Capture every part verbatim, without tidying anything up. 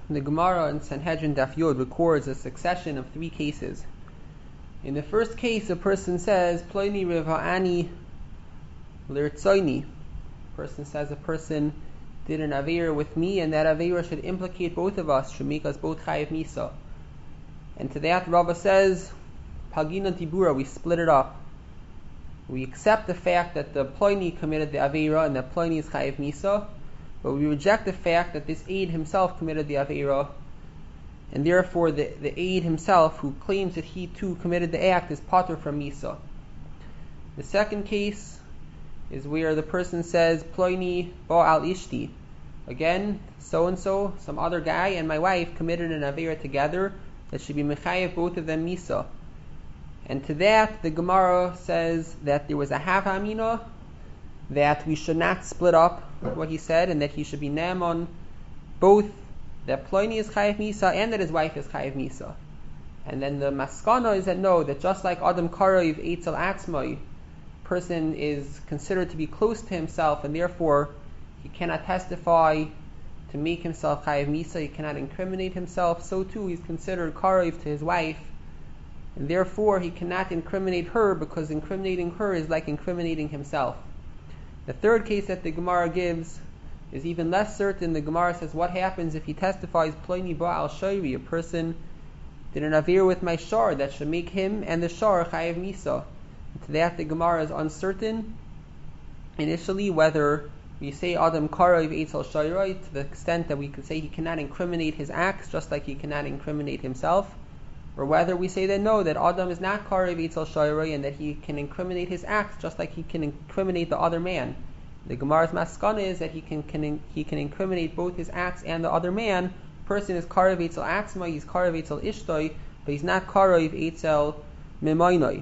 The Gemara in Sanhedrin Daf Yod records a succession of three cases. In the first case, a person says, Ploini Riva'ani Lirtsoini. A person says a person did an Aveira with me, and that Aveira should implicate both of us, should make us both Chayiv Misa. And to that, Rava says, Pagina Tibura, we split it up. We accept the fact that the Ploini committed the Aveira and that Ploini is Chayiv Misa, but we reject the fact that this aid himself committed the Aveira, and therefore the, the aid himself, who claims that he too committed the act, is patur from Misa. The second case is where the person says, Ploini Ba'al Ishti. Again, so-and-so, some other guy, and my wife committed an Aveira together that should be mechayev both of them Misa. And to that, the Gemara says that there was a half amina, that we should not split up what he said, and that he should be ne'eman both that Ploini is chayiv misa and that his wife is chayiv misa. And then the maskana is that no, that just like Adam Karev Eitzel Atzmai, person is considered to be close to himself, and therefore he cannot testify to make himself chayiv misa, he cannot incriminate himself, so too he's considered Karev to his wife, and therefore he cannot incriminate her, because incriminating her is like incriminating himself. The third case that the Gemara gives is even less certain. The Gemara says, what happens if he testifies, Ploini Ba'al Shayri, a person did an Avir with my Shar, that should make him and the Shar Chayiv Misa. And to that the Gemara is uncertain initially whether we say Adam Karev Eitzel Shayri, to the extent that we could say he cannot incriminate his acts just like he cannot incriminate himself, or whether we say that no, that Adam is not Karev Eitzel Shayri, and that he can incriminate his acts just like he can incriminate the other man. The Gemara's maskana is that he can, can he can incriminate both his acts and the other man. Person is Karev Eitzel Atzma, he's Karev Eitzel Ishtoi, but he's not Karev Eitzel Mimainoi.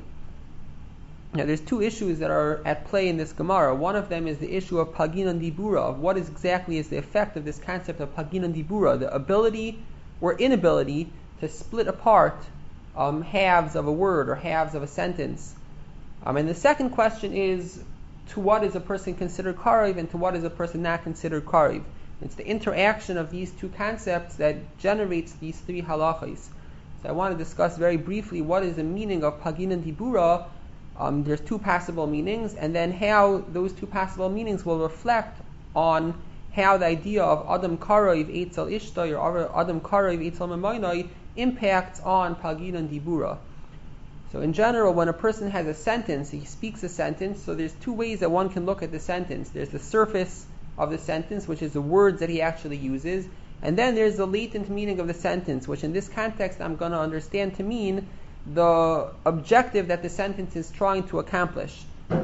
Now there's two issues that are at play in this Gemara. One of them is the issue of Paginan Dibura, of what is exactly is the effect of this concept of Paginan Dibura, the ability or inability to split apart um, halves of a word or halves of a sentence. Um, and the second question is, to what is a person considered Karev and to what is a person not considered Karev? It's the interaction of these two concepts that generates these three halachas. So I want to discuss very briefly what is the meaning of Paginan Dibura. Um, there's two possible meanings, and then how those two possible meanings will reflect on how the idea of Adam Karev Eitzel Ishtoi or Adam Karev Eitzel Memainoi impacts on Paginan Dibura. So in general, when a person has a sentence, he speaks a sentence, so there's two ways that one can look at the sentence. There's the surface of the sentence, which is the words that he actually uses, and then there's the latent meaning of the sentence, which in this context I'm going to understand to mean the objective that the sentence is trying to accomplish.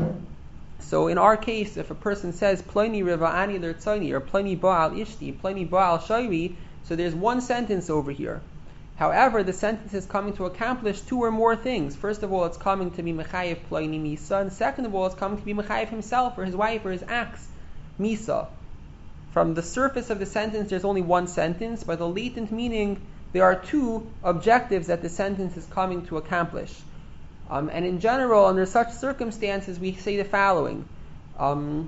So in our case, if a person says Ploini Riva'ani Lirtzoni or Ploini Ba'al Ishti, Ploini Ba'al Shayri, so there's one sentence over here. However, the sentence is coming to accomplish two or more things. First of all, it's coming to be Mechayev Ploini Misa, and second of all, it's coming to be Mechayev himself or his wife or his acts Misa. From the surface of the sentence, there's only one sentence, but the latent meaning, there are two objectives that the sentence is coming to accomplish. Um, and in general, under such circumstances, we say the following. Um,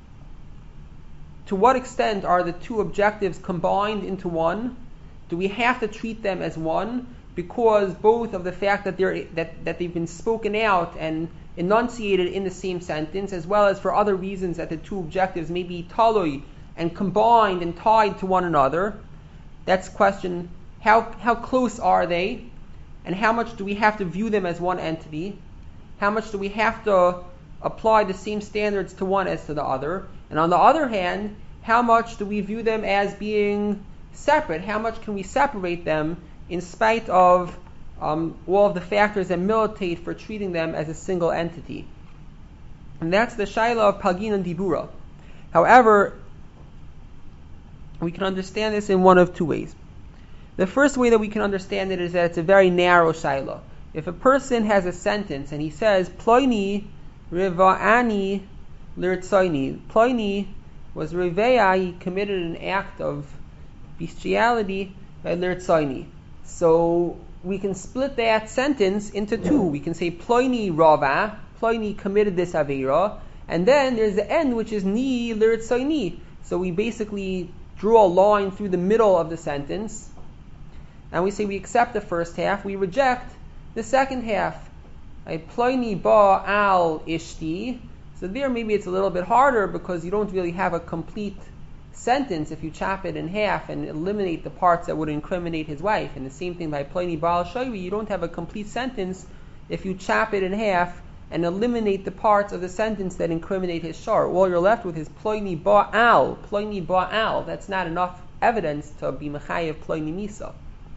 to what extent are the two objectives combined into one? Do we have to treat them as one? Because both of the fact that they're that, that they've been spoken out and enunciated in the same sentence, as well as for other reasons that the two objectives may be talui and combined and tied to one another. That's question, how how close are they? And how much do we have to view them as one entity? How much do we have to apply the same standards to one as to the other? And on the other hand, how much do we view them as being separate? How much can we separate them in spite of um, all of the factors that militate for treating them as a single entity? And that's the shaila of Paginan Dibura. However, we can understand this in one of two ways. The first way that we can understand it is that it's a very narrow shaila. If a person has a sentence and he says, Ploini Riva'ani Lirtsoini, Ploini was Riveya, he committed an act of bestiality by Lirtsoini. So we can split that sentence into two. We can say Ploini Rava, Ploini committed this Aveira, and then there's the end which is Ni Lirtsoini. So we basically draw a line through the middle of the sentence, and we say we accept the first half, we reject the second half. Ploini ba al ishti. So there maybe it's a little bit harder because you don't really have a complete sentence if you chop it in half and eliminate the parts that would incriminate his wife. And the same thing by Ploini ba al shayvi, you don't have a complete sentence if you chop it in half and eliminate the parts of the sentence that incriminate his shar. All you're left with is Ploini ba al. Ploini ba al. That's not enough evidence to be mechayev Ploini misa.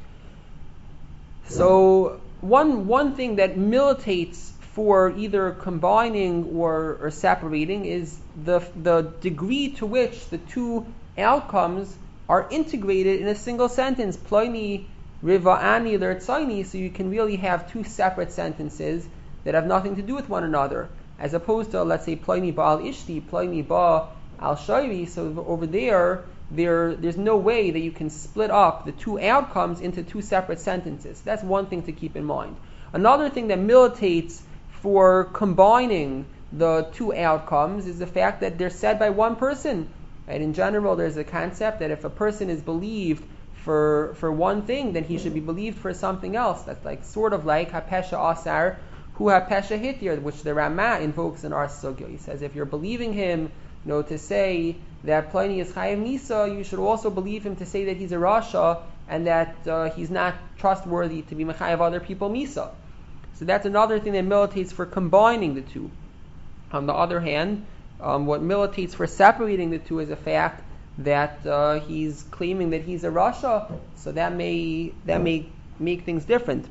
So one one thing that militates for either combining or, or separating is the the degree to which the two outcomes are integrated in a single sentence. Ploini riva ani lertzaini, so you can really have two separate sentences that have nothing to do with one another, as opposed to, let's say, ploini ba al ishti, ploini ba al shayvi. So over there, there there's no way that you can split up the two outcomes into two separate sentences. That's one thing to keep in mind. Another thing that militates for combining the two outcomes is the fact that they're said by one person. Right? In general, there's a concept that if a person is believed for for one thing, then he should be believed for something else. That's like sort of like hapesha asar hu hapesha hitir, which the Rama invokes in our sugya. He says if you're believing him, you know, to say that Pliny is chayav misa, you should also believe him to say that he's a rasha and that uh, he's not trustworthy to be mechayev other people misa. So that's another thing that militates for combining the two. On the other hand, um, what militates for separating the two is the fact that uh, he's claiming that he's a rasha, so that may that may make things different.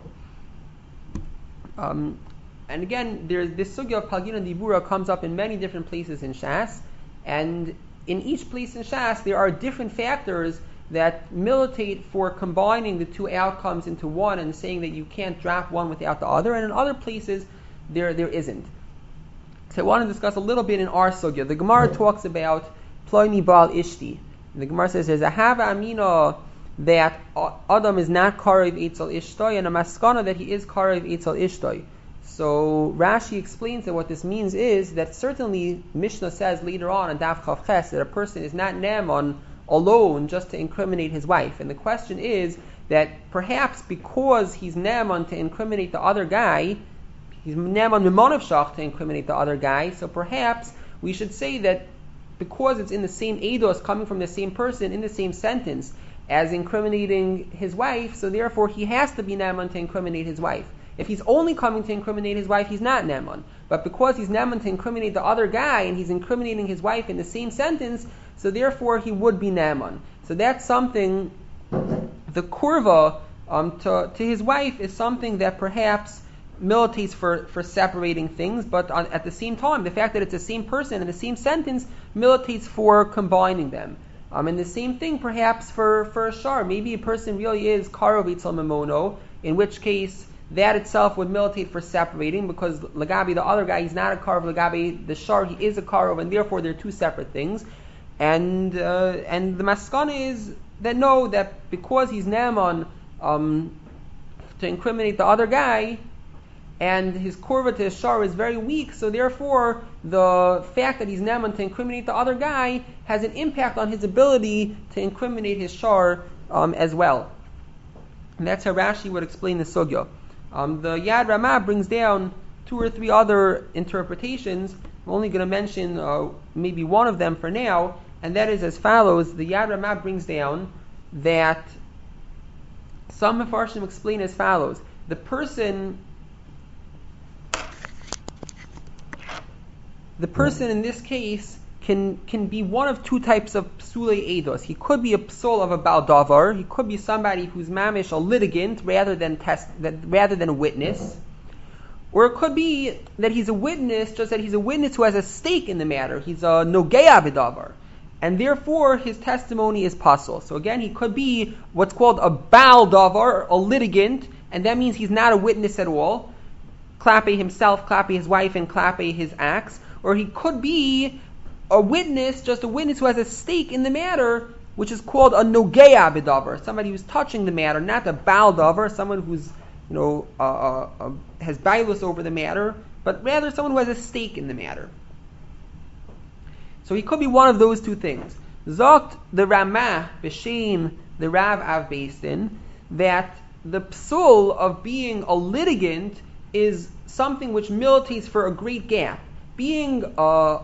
Um, and again, there's this sugya of Palgina Dibura comes up in many different places in Shas, and in each place in Shas there are different factors that militate for combining the two outcomes into one and saying that you can't drop one without the other, and in other places there there isn't. So I want to discuss a little bit in our sugya. The Gemara talks about Ploini Baal Ishti. And the Gemara says there's a Hava Amina that Adam is not Karev Eitzel Ishtoi, and a Maskana that he is Karev Eitzel Ishtoi. So Rashi explains that what this means is that certainly Mishnah says later on in Daf Chav Ches that a person is not Naaman alone just to incriminate his wife. And the question is that perhaps because he's Naaman to incriminate the other guy, he's Naaman Mimonav Shach to incriminate the other guy, so perhaps we should say that because it's in the same eidos, coming from the same person, in the same sentence, as incriminating his wife, so therefore he has to be Naaman to incriminate his wife. If he's only coming to incriminate his wife, he's not Naaman. But because he's Naaman to incriminate the other guy, and he's incriminating his wife in the same sentence, so therefore he would be Naaman. So that's something, the kurva um, to, to his wife is something that perhaps militates for, for separating things, but on, at the same time, the fact that it's the same person in the same sentence militates for combining them. Um, and the same thing perhaps for, for a shar. Maybe a person really is karov itzel memono, in which case that itself would militate for separating, because lagabi, the other guy, he's not a karov, lagabi, the shar, he is a karov, and therefore they're two separate things. And uh, and the maskana is that no, that because he's Naaman um, to incriminate the other guy, and his korva to his shar is very weak, so therefore the fact that he's Naaman to incriminate the other guy has an impact on his ability to incriminate his shar um, as well. And that's how Rashi would explain the sugya. Um, the Yad Ramah brings down two or three other interpretations. I'm only going to mention uh, maybe one of them for now, and that is as follows. The Yad Ramah brings down that some Mefarshim explain as follows. The person The person in this case can can be one of two types of psulei eidos. He could be a psul of a baldavar. He could be somebody who's mamish a litigant rather than test that, rather than a witness, or it could be that he's a witness, just that he's a witness who has a stake in the matter. He's a nogeya b'davar, and therefore his testimony is pasul. So again, he could be what's called a baldavar, a litigant, and that means he's not a witness at all. Klape himself, klape his wife, and klape his acts. Or he could be a witness, just a witness who has a stake in the matter, which is called a nogeya b'davar, somebody who's touching the matter, not a bal davar, someone who's, you know, uh, uh, uh, has bailus over the matter, but rather someone who has a stake in the matter. So he could be one of those two things. Zogt the Ramah b'shem the Rav Av Beis Din that the psul of being a litigant is something which militates for a great gap. Being uh,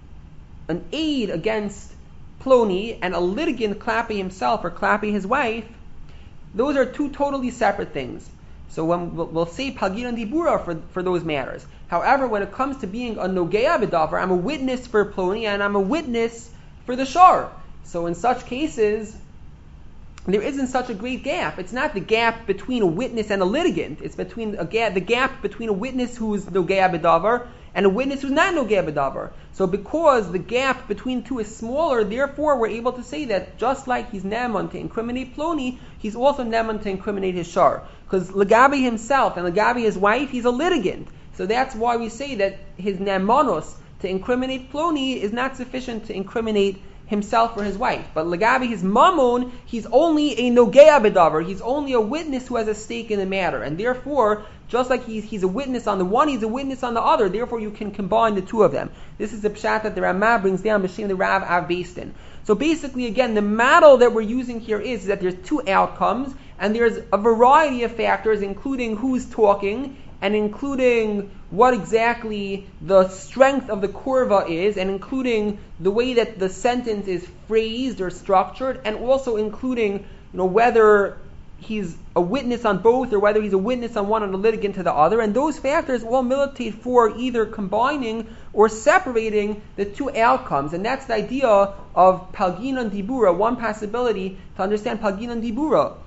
an aid against Ploni and a litigant clapping himself or clapping his wife, those are two totally separate things. So when we'll, we'll say Pagin and Dibura for, for those matters. However, when it comes to being a Nogea B'davar, I'm a witness for Ploni and I'm a witness for the Shar. So in such cases, there isn't such a great gap. It's not the gap between a witness and a litigant. It's between a gap, the gap between a witness who is Nogea B'davar and a witness who's not Nogea B'davar. So because the gap between two is smaller, therefore we're able to say that just like he's Neman to incriminate Ploni, he's also Neman to incriminate his Shar. Because Lagabi himself and Lagabi his wife, he's a litigant. So that's why we say that his Nemanos to incriminate Ploni is not sufficient to incriminate himself or his wife. But Lagabi his Mammon, he's only a Nogea B'davar. He's only a witness who has a stake in the matter. And therefore, just like he's, he's a witness on the one, he's a witness on the other. Therefore, you can combine the two of them. This is the pshat that the Ramah brings down, B'shem the Rav Av Beis Din. So basically, again, the model that we're using here is that there's two outcomes, and there's a variety of factors, including who's talking, and including what exactly the strength of the kurva is, and including the way that the sentence is phrased or structured, and also including, you know, whether he's a witness on both or whether he's a witness on one and a litigant to the other. And those factors all militate for either combining or separating the two outcomes. And that's the idea of Palginon Dibura, one possibility to understand Palginon Dibura,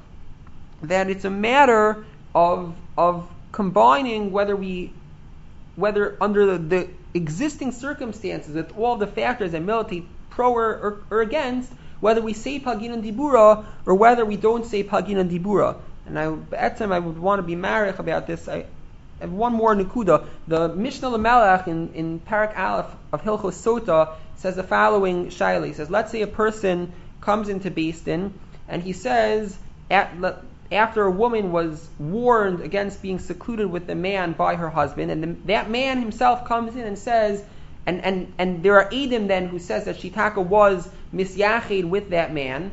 that it's a matter of of combining whether we whether under the, the existing circumstances with all the factors that militate pro or, or, or against, whether we say Pagin and Dibura or whether we don't say Pagin and Dibura. And I, at time I would want to be marich about this. I have one more Nakuda. The Mishnah Lamelech in, in Parak Aleph of Hilchos Sota says the following shaila. He says, let's say a person comes into Beis Din and he says, at, after a woman was warned against being secluded with a man by her husband, and the, that man himself comes in and says, and, and, and there are Eidim then who says that Shitaka was misyached with that man.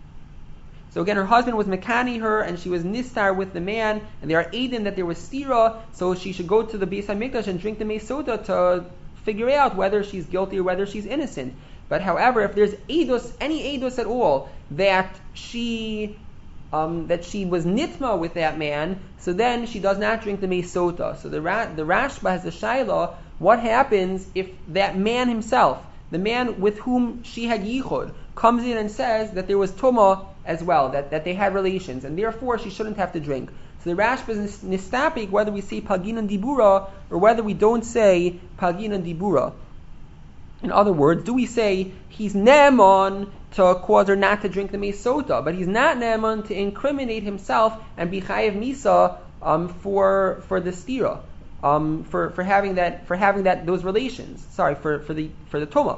So again, her husband was mekani her, and she was nistar with the man, and there are Eidim that there was stira, so she should go to the Beis HaMikdash and drink the mei soda to figure out whether she's guilty or whether she's innocent. But however, if there's eidos, any eidos at all, that she Um, that she was nitma with that man, so then she does not drink the mei sota. So the Ra- the Rashba has the shaila, what happens if that man himself, the man with whom she had yichud, comes in and says that there was tuma as well, that, that they had relations, and therefore she shouldn't have to drink. So the Rashba is nistapik whether we say Pagin and Dibura or whether we don't say Pagin and Dibura. In other words, do we say he's ne'eman to cause her not to drink the mei sota, but he's not ne'eman to incriminate himself and be chayev misa um, for for the stira, um, for for having that for having that those relations. Sorry, for, for the for the toma.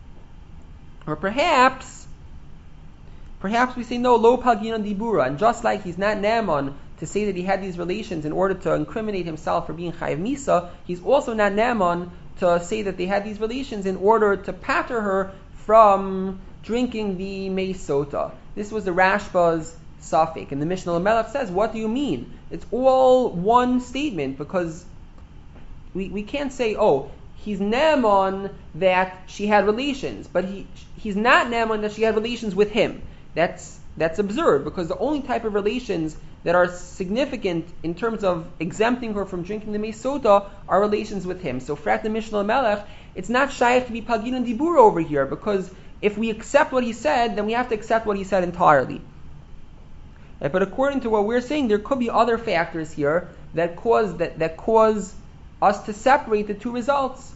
Or perhaps, perhaps we say no lo pagin dibura, and just like he's not ne'eman to say that he had these relations in order to incriminate himself for being chayev misa, he's also not ne'eman to say that they had these relations in order to pater her from drinking the mei sota. This was the Rashba's suffix, and the Mishnah Lamelech says, what do you mean? It's all one statement, because we, we can't say, oh, he's ne'eman that she had relations, but he he's not ne'eman that she had relations with him. That's that's absurd, because the only type of relations that are significant in terms of exempting her from drinking the mei sota are relations with him. So frat the Mishnah Melech, it's not shaykh to be pagin and dibur over here, because if we accept what he said, then we have to accept what he said entirely. But according to what we're saying, there could be other factors here that cause that, that cause us to separate the two results.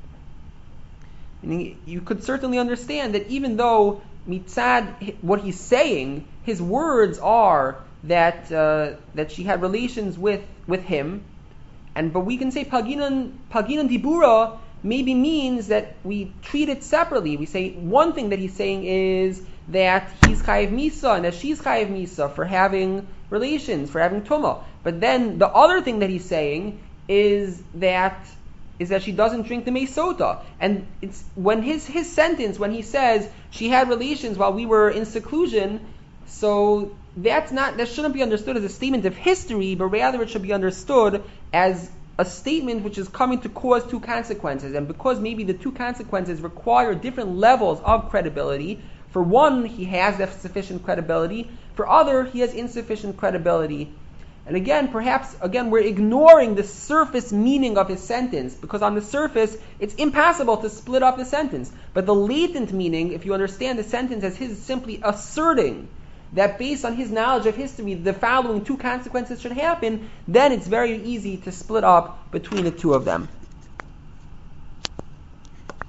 Meaning, you could certainly understand that even though mitzad, what he's saying, his words are that uh, that she had relations with, with him, and but we can say paginan paginan dibura maybe means that we treat it separately. We say one thing that he's saying is that he's chayev misa and that she's chayev misa for having relations, for having tuma. But then the other thing that he's saying is that is that she doesn't drink the Mesota. And it's when his his sentence, when he says she had relations while we were in seclusion, so that's not that shouldn't be understood as a statement of history, but rather it should be understood as a statement which is coming to cause two consequences. And because maybe the two consequences require different levels of credibility, for one, he has sufficient credibility, for other, he has insufficient credibility. And again, perhaps, again, we're ignoring the surface meaning of his sentence, because on the surface, it's impossible to split up the sentence. But the latent meaning, if you understand the sentence as his simply asserting that based on his knowledge of history, the following two consequences should happen, then it's very easy to split up between the two of them.